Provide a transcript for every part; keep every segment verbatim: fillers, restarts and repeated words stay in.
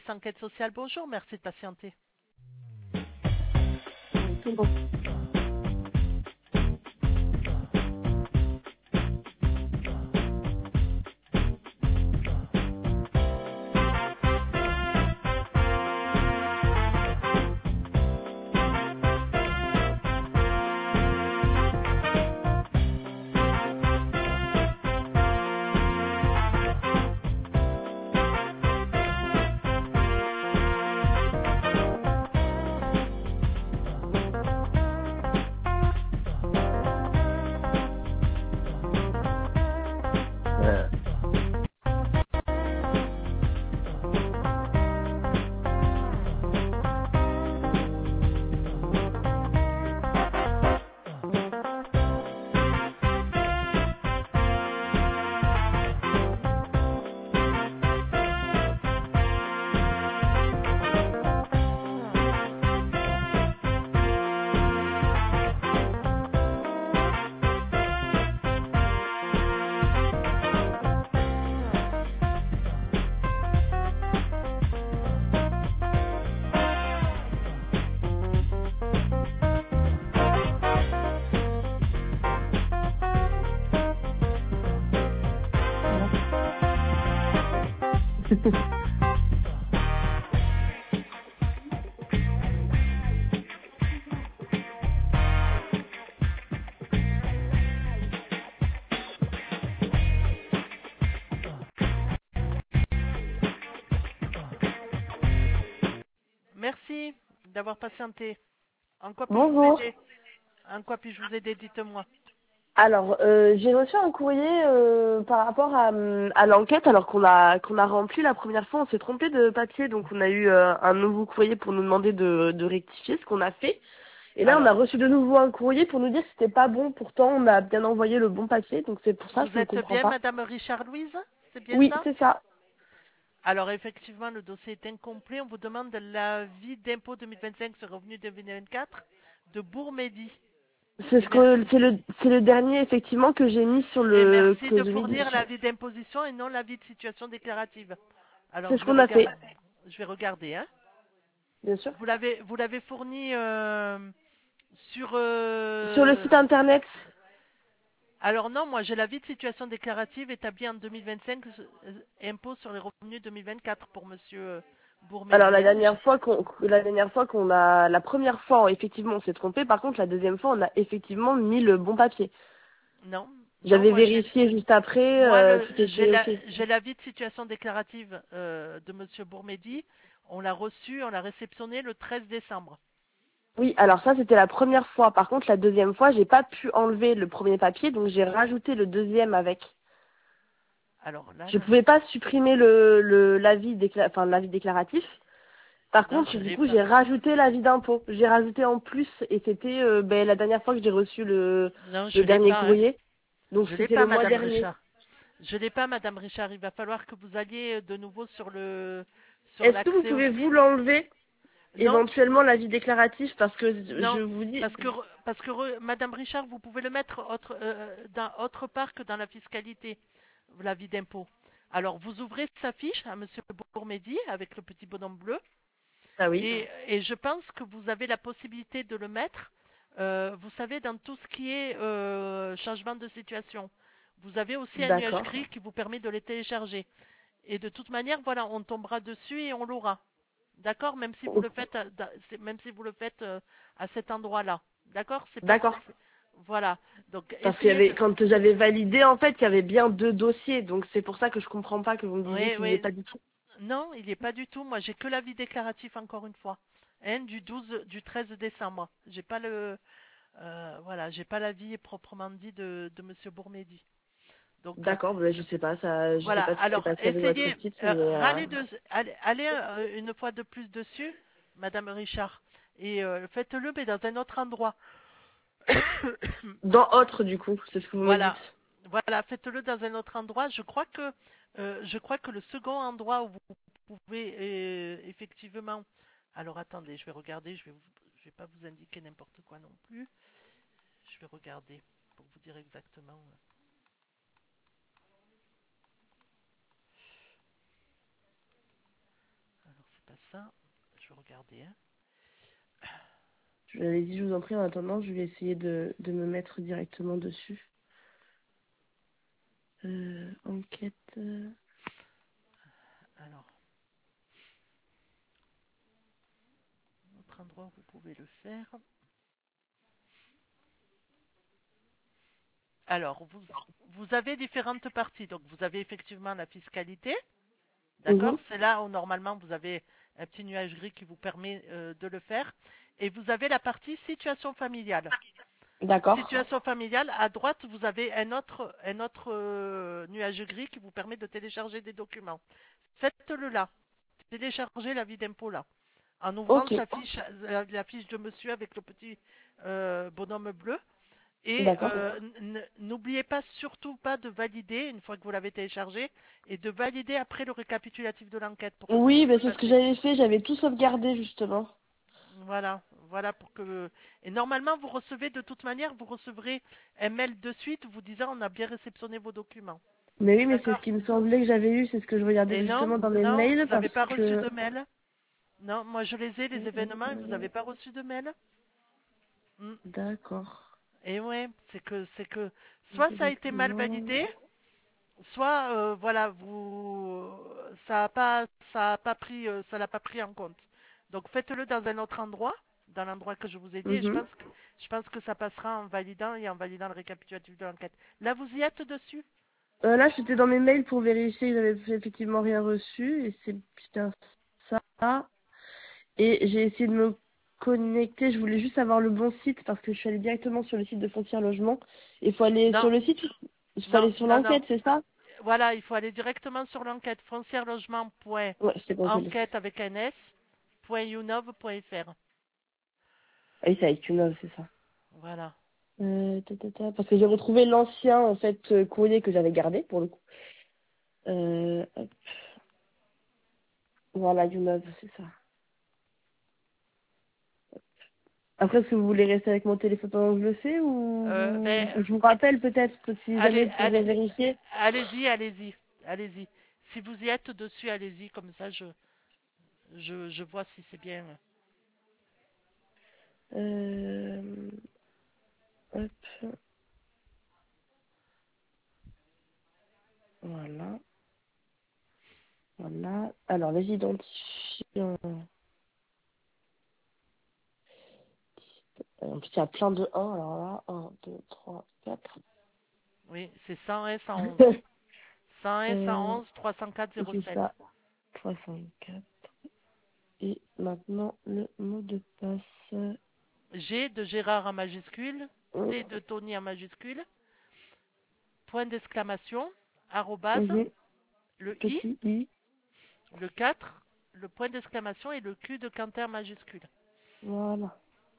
service enquête sociale, bonjour, merci de patienter. Tout bon. Euh, Merci d'avoir patienté. En quoi puis-je vous Bonjour. aider? En quoi puis-je vous aider? Dites-moi. Alors, euh, j'ai reçu un courrier euh, par rapport à, hum, à l'enquête, alors qu'on a qu'on a rempli la première fois, on s'est trompé de papier, donc on a eu euh, un nouveau courrier pour nous demander de, de rectifier ce qu'on a fait. Et là, on a Alors, reçu de nouveau un courrier pour nous dire que c'était pas bon. Pourtant, on a bien envoyé le bon papier, donc c'est pour ça que vous je ne êtes comprends bien pas. Madame Richard-Louise? C'est bien Oui, ça? c'est ça. Alors, effectivement, le dossier est incomplet. On vous demande de l'avis d'impôt deux mille vingt-cinq sur revenu deux mille vingt-quatre de Bourmédy. C'est Et ce que merci, c'est le c'est le dernier effectivement que j'ai mis sur et le merci que de j'ai mis fournir dessus. l'avis d'imposition et non l'avis de situation déclarative. Alors, C'est je ce vais qu'on a regarder. fait, Je vais regarder, hein. bien sûr. Vous l'avez, vous l'avez fourni euh, sur. Sur le euh, site internet. Alors non, moi j'ai l'avis de situation déclarative établi en deux mille vingt-cinq, euh, impôt sur les revenus deux mille vingt-quatre pour Monsieur euh, Alors Bourmédy. la Hein. dernière fois qu'on la dernière fois qu'on a la première fois effectivement on s'est trompé. Par contre la deuxième fois on a effectivement mis le bon papier. Non, non, J'avais moi j'ai, vérifié juste après, moi euh, le, tout j'ai était la, ok. j'ai l'avis de situation déclarative euh, de Monsieur Bourmédy. On l'a reçu, on l'a réceptionné le treize décembre. Oui, alors ça c'était la première fois. Par contre la deuxième fois j'ai pas pu enlever le premier papier donc j'ai rajouté le deuxième avec. Alors là, Je là, pouvais pas supprimer le le l'avis décla... enfin l'avis déclaratif. Par non, contre, je du l'ai coup, pas. j'ai rajouté l'avis d'impôt. J'ai rajouté en plus, et c'était euh, ben, la dernière fois que j'ai reçu le, Non, le je l'ai dernier pas. Hein. courrier. Donc Je l'ai c'était pas, le mois Madame dernier. Richard. Je l'ai pas, Madame Richard. Il va falloir que vous alliez de nouveau sur le sur Est-ce que vous l'accès au pouvez vous site. l'enlever, Non, éventuellement l'avis déclaratif, parce que je non, vous dis... parce que parce que re- Madame Richard, vous pouvez le mettre autre euh, dans autre part que dans la fiscalité, l'avis d'impôt. Alors vous ouvrez sa fiche à Monsieur Bourmédy avec le petit bonhomme bleu Ah oui, et, et je pense que vous avez la possibilité de le mettre. Euh, vous savez dans tout ce qui est euh, changement de situation. Vous avez aussi un nuage d'accord. gris qui vous permet de les télécharger. Et de toute manière, voilà, on tombera dessus et on l'aura. D'accord, même si vous Ok. le faites, à, da- c'est- même si vous le faites euh, à cet endroit-là. D'accord, c'est pas, D'accord. c'est- voilà. Donc Parce qu'il y essayez avait, de, quand j'avais validé, en fait, il y avait bien deux dossiers. Donc c'est pour ça que je comprends pas que vous me disiez oui, qu'il n'y est oui, pas du tout. non, il n'y est pas du tout. Moi, j'ai que l'avis déclaratif encore une fois, hein, du douze, du treize décembre. J'ai pas le, euh, voilà, j'ai pas l'avis proprement dit de, de Monsieur Bourmédy. Donc euh, D'accord, ben, je sais pas, ça, je sais voilà. pas ce qui s'est Alors passé avec votre essayez, site, euh, mais euh, râlez de, allez, allez, euh, une fois de plus dessus, Madame Richard, et euh, faites-le mais dans un autre endroit. dans autre du coup, c'est ce que vous me dites. Voilà, voilà, faites-le dans un autre endroit. Je crois que, euh, je crois que le second endroit où vous pouvez euh, effectivement. Alors attendez, je vais regarder. Je vais, vous- je vais pas vous indiquer n'importe quoi non plus. Je vais regarder pour vous dire exactement. Alors pas ça. Je vais regarder. Hein. Allez-y, je vous en prie, en attendant, je vais essayer de, de me mettre directement dessus. Euh, enquête. euh, Alors, autre endroit où vous pouvez le faire. Alors, vous, vous avez différentes parties. Donc, vous avez effectivement la fiscalité. D'accord? mhm, C'est là où normalement vous avez un petit nuage gris qui vous permet euh, de le faire. Et vous avez la partie situation familiale. D'accord. Situation familiale, à droite, vous avez un autre, un autre euh, nuage gris qui vous permet de télécharger des documents. Faites-le là. Téléchargez la vie d'impôt là. En ouvrant Ok, sa fiche, la, la fiche de monsieur avec le petit euh, bonhomme bleu. Et d'accord. euh, n'oubliez pas, surtout pas de valider une fois que vous l'avez téléchargé et de valider après le récapitulatif de l'enquête pour que ça Oui, puisse bah, c'est ce que passer. j'avais fait, j'avais tout sauvegardé justement. Voilà, voilà pour que. Et normalement, vous recevez de toute manière, vous recevrez un mail de suite vous disant on a bien réceptionné vos documents. Mais oui, mais c'est ce D'accord? qui me semblait que j'avais eu, c'est ce que je regardais Et non, justement dans mes non, mails vous n'avez parce pas reçu que... de mail. Non, moi je les ai, les événements, et vous n'avez pas reçu de mail. Hmm. D'accord. Et ouais, c'est que c'est que soit ça a été mal validé, soit euh, voilà, vous ça a pas ça a pas pris euh, ça l'a pas pris en compte. Donc faites-le dans un autre endroit, dans l'endroit que je vous ai dit, et je Mhm. pense que je pense que ça passera en validant et en validant le récapitulatif de l'enquête. Là vous y êtes dessus? Euh, là, j'étais dans mes mails pour vérifier que j'avais effectivement rien reçu et c'est bien ça. Et j'ai essayé de me connecter, je voulais juste avoir le bon site parce que je suis allée directement sur le site de Foncière Logement. Il faut aller sur Non, le site, il faut non, aller sur non, non. l'enquête, c'est ça? Voilà, il faut aller directement sur l'enquête Ouais, c'est bon, je l'ai. foncièrelogement.enquête avec un S, .unov.fr. Ah oui, c'est avec une œuvre, c'est ça. Voilà. Euh, ta, ta, ta, parce que j'ai retrouvé l'ancien en fait euh, courrier que j'avais gardé pour le coup. Euh, hop. Voilà, Younov, c'est ça. Après, est-ce que vous voulez rester avec mon téléphone pendant que je le fais Euh, ou ben, je vous rappelle peut-être que si jamais allez, pour allez, vérifier. allez-y, allez-y, allez-y. Si vous y êtes dessus, allez-y, comme ça je, je, je vois si c'est bien. Euh, hop, voilà, voilà. Alors les identifiants. En plus, il y a plein de un. Alors là, un, deux, trois, quatre. Oui, c'est cent un, cent onze. cent un, euh, cent onze, trois cent quatre, zéro c'est sept. ça. trois cent quatre. Et maintenant, le mot de passe. G de Gérard en majuscule, Euh, T de Tony en majuscule, point d'exclamation, arrobase, mhm, le I, petit i. le quatre, le point d'exclamation et le Q de Quentin majuscule. Voilà.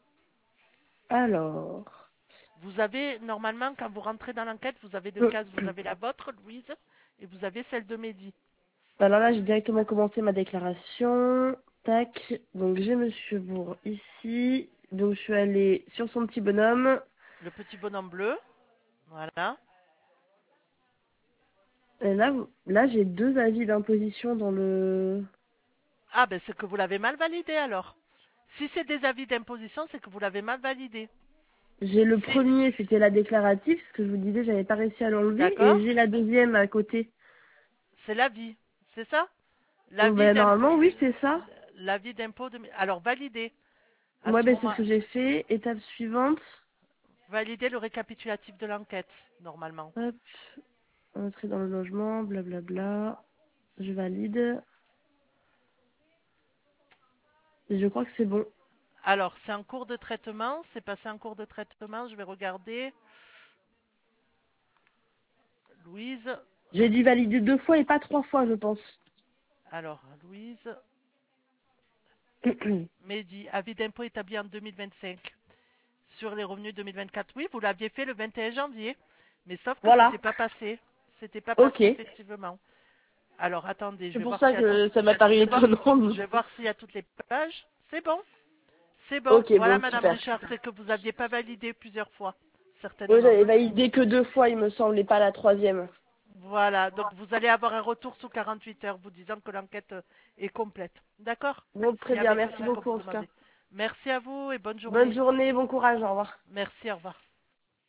Alors. Vous avez, normalement, quand vous rentrez dans l'enquête, vous avez deux euh, cases. Vous avez la vôtre, Louise, et vous avez celle de Mehdi. Alors là, j'ai directement commencé ma déclaration. Tac. Donc, j'ai Monsieur Bourg ici. Donc, je suis allée sur son petit bonhomme. Le petit bonhomme bleu, voilà. Et là, vous- là j'ai deux avis d'imposition dans le... Ah, ben c'est que vous l'avez mal validé alors. Si c'est des avis d'imposition, c'est que vous l'avez mal validé. J'ai le Si, premier, c'était la déclarative, ce que je vous disais, j'avais pas réussi à l'enlever. Et d'accord, j'ai la deuxième à côté. c'est l'avis, c'est ça? Donc, L'avis ben, d'impôt, normalement, oui, c'est ça. l'avis d'impôt de... Alors, validez. À Ouais, ce ben, c'est ce moment, que j'ai fait. Étape suivante. validez le récapitulatif de l'enquête, normalement. Hop. Entrer dans le logement, blablabla. Je valide. Et je crois que c'est bon. Alors, c'est en cours de traitement, c'est passé en cours de traitement, je vais regarder. Louise, J'ai dû valider deux fois et pas trois fois, je pense. alors, Louise, Mehdi, avis d'impôt établi en deux mille vingt-cinq sur les revenus deux mille vingt-quatre. Oui, vous l'aviez fait le vingt et un janvier, mais sauf que Voilà. c'était pas passé. C'était pas Ok. passé, effectivement. Alors, attendez, je C'est vais pour voir s'il ça y a tout... que ça m'a paru Je vais voir, étonnant. je vais voir s'il y a toutes les pages. C'est bon, c'est bon. Ok, Voilà, bon, Madame super. Richard, c'est que vous aviez pas validé plusieurs fois, Oui, certainement. j'avais validé que deux fois, il me semble, et pas la troisième. Voilà, donc vous allez avoir un retour sous quarante-huit heures vous disant que l'enquête euh, est complète. D'accord? Bon, S'il très y bien, avait tout merci ce que beaucoup vous en tout cas. demandez. Merci à vous et bonne Bonne journée. journée, bon courage, au revoir. Merci, au revoir.